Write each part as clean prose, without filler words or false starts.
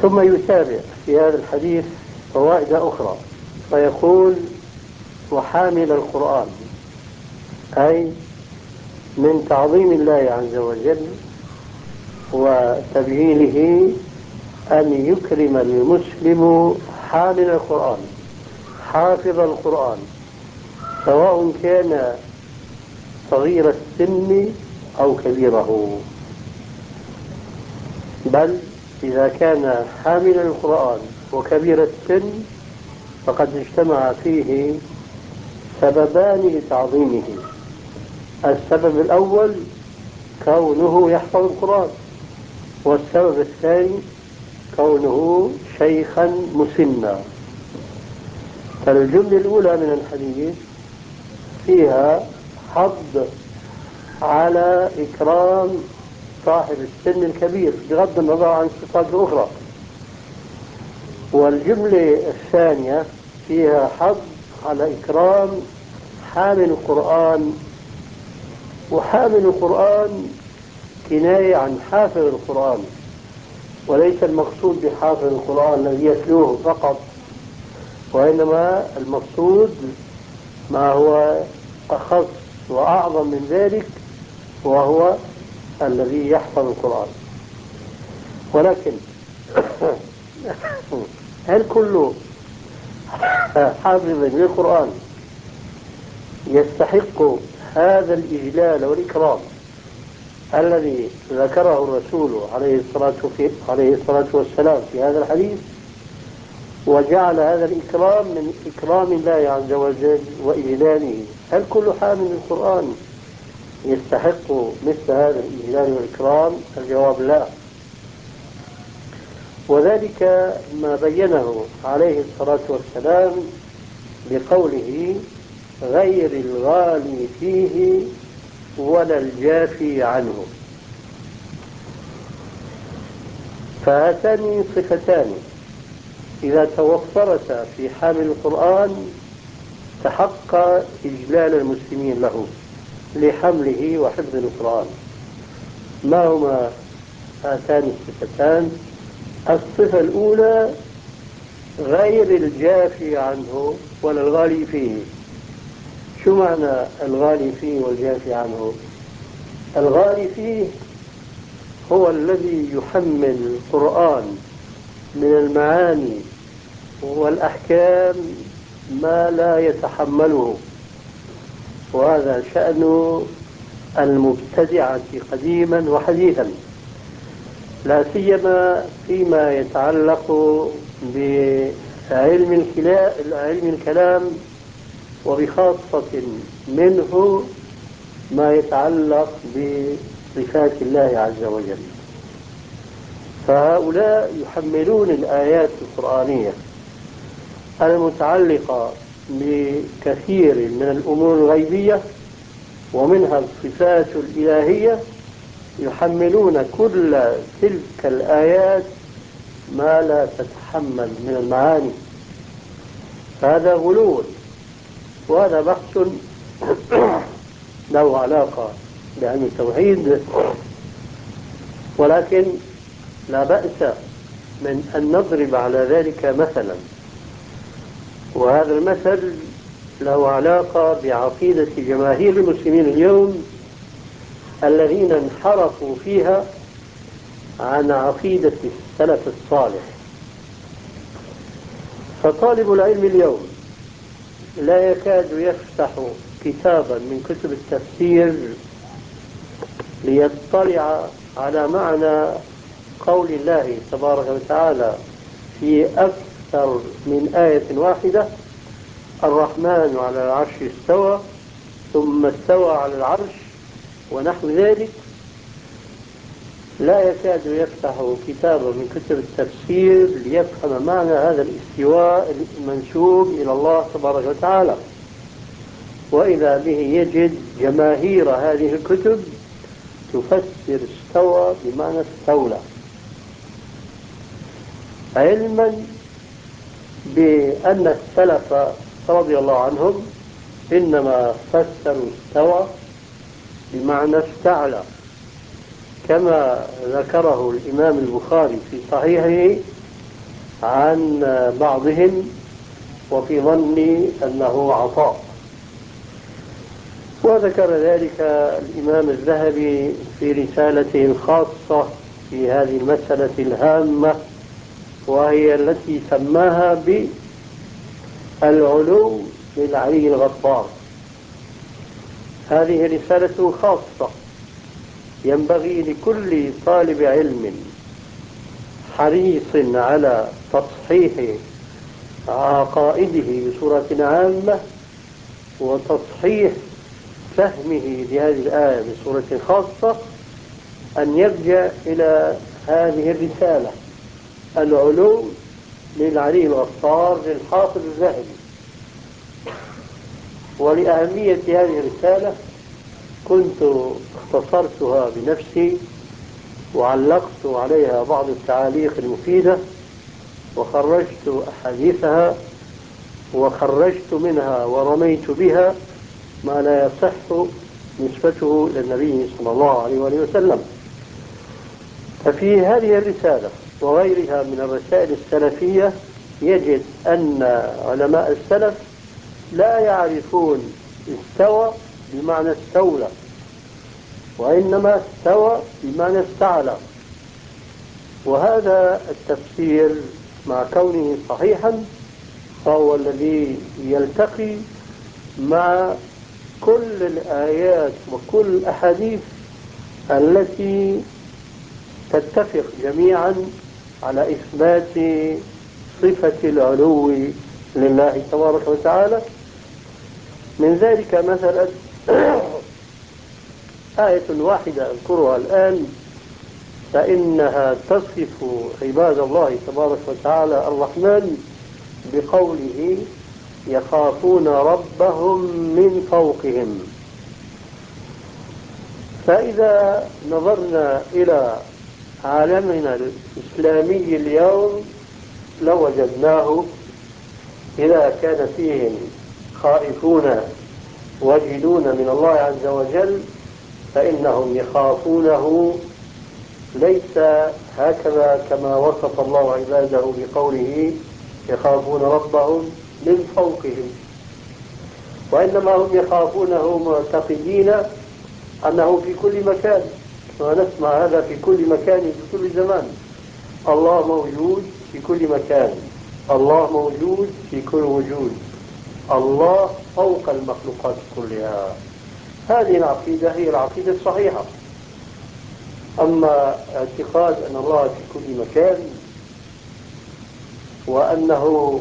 ثم يتابع في هذا الحديث فوائد أخرى فيقول وحامل القرآن، أي من تعظيم الله عز وجل وتبجيله أن يكرم المسلم حامل القرآن حافظ القرآن، سواء كان صغير السن أو كبيره، بل إذا كان حامل القرآن وكبير السن فقد اجتمع فيه سببان لتعظيمه. السبب الأول كونه يحفظ القرآن، والسبب الثاني كونه شيخا مسنا. فالجملة الأولى من الحديث فيها حض على إكرام صاحب السن الكبير بغض النظر عن الصفات الأخرى، والجملة الثانية فيها حض على إكرام حامل القرآن، وحامل القرآن كناية عن حافظ القرآن، وليس المقصود بحافظ القرآن الذي يتلوه فقط، وإنما المقصود ما هو أخص وأعظم من ذلك، وهو الذي يحفظ القرآن. ولكن هل كل حافظ للقرآن يستحق هذا الإجلال والإكرام الذي ذكره الرسول عليه الصلاة والسلام في هذا الحديث، وجعل هذا الإكرام من إكرام الله عز وجل وإجلاله؟ هل كل حامل القرآن يستحق مثل هذا الإجلال والإكرام؟ الجواب لا، وذلك ما بينه عليه الصلاة والسلام بقوله غير الغالي فيه ولا الجافي عنه. فهاتان صفتان إذا توفرتا في حامل القرآن استحق إجلال المسلمين له لحمله وحفظ القرآن. ما هما هاتان الصفتان؟ الصفة الأولى غير الجافي عنه ولا الغالي فيه. شو معنى الغالي فيه والجافي عنه؟ الغالي فيه هو الذي يحمل القرآن من المعاني والأحكام ما لا يتحمله، وهذا شأن المبتدعة قديما وحديثا، لا سيما فيما يتعلق بعلم الكلام، وبخاصة منه ما يتعلق بصفات الله عز وجل. فهؤلاء يحملون الآيات القرآنية المتعلقة بكثير من الأمور الغيبية ومنها الصفات الإلهية، يحملون كل تلك الآيات ما لا تتحمل من المعاني. فهذا غلو، وهذا بحث له علاقة بعلم التوحيد، ولكن لا بأس من أن نضرب على ذلك مثلا، وهذا المثل له علاقة بعقيدة جماهير المسلمين اليوم الذين انحرفوا فيها عن عقيدة السلف الصالح. فطالب العلم اليوم لا يكاد يفتح كتابا من كتب التفسير ليطلع على معنى قول الله تبارك وتعالى في أكثر من آية واحدة: الرحمن على العرش استوى ثم استوى على العرش ونحو ذلك. لا يكاد يفتح كتابا من كتب التفسير ليفهم معنى هذا الاستواء المنسوب إلى الله تبارك وتعالى، وإذا به يجد جماهير هذه الكتب تفسر استوى بمعنى استولى، علما بأن السلف رضي الله عنهم إنما فسروا استوى بمعنى استعلى، كما ذكره الإمام البخاري في صحيحه عن بعضهم وفي ظني أنه عطاء. وذكر ذلك الإمام الذهبي في رسالته الخاصة في هذه المسألة الهامة، وهي التي سماها بالعلو للعلي الغفار. هذه رسالة خاصة ينبغي لكل طالب علم حريص على تصحيح عقائده بصورة عامة وتصحيح فهمه لهذه الآية بصورة خاصة أن يرجع إلى هذه الرسالة العلو للعلي الغفار للحافظ الذهبي. ولأهمية هذه الرسالة كنت اختصرتها بنفسي وعلقت عليها بعض التعاليق المفيدة وخرجت أحاديثها وخرجت منها ورميت بها ما لا يصح نسبته إلى النبي صلى الله عليه وسلم. ففي هذه الرسالة وغيرها من الرسائل السلفية يجد أن علماء السلف لا يعرفون استوى بمعنى استولى، وإنما استوى بمعنى استعلى. وهذا التفسير مع كونه صحيحا فهو الذي يلتقي مع كل الآيات وكل الأحاديث التي تتفق جميعا على إثبات صفة العلو لله تبارك وتعالى. من ذلك مثلا آية واحدة أذكرها الآن، فإنها تصف عباد الله تبارك وتعالى الرحمن بقوله يخافون ربهم من فوقهم. فإذا نظرنا إلى عالمنا الإسلامي اليوم لوجدناه إذا كان فيهم خائفون واجلون من الله عز وجل فإنهم يخافونه ليس هكذا كما وصف الله عباده بقوله يخافون ربهم من فوقهم، وإنما هم يخافونه معتقدين أنه في كل مكان، ونسمع هذا في كل مكان في كل زمان. الله موجود في كل مكان، الله موجود في كل وجود، الله فوق المخلوقات كلها. هذه العقيدة هي العقيدة الصحيحة. أما اعتقاد أن الله في كل مكان وأنه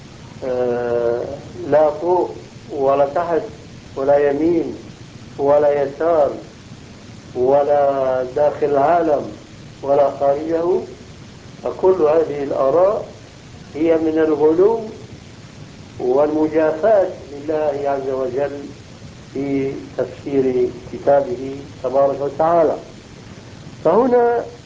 لا فوق ولا تحت ولا يمين ولا يسار ولا داخل العالم ولا خارجه، فكل هذه الآراء هي من الغلو والمجافاة لله عز وجل في تفسير كتابه تبارك وتعالى. فهنا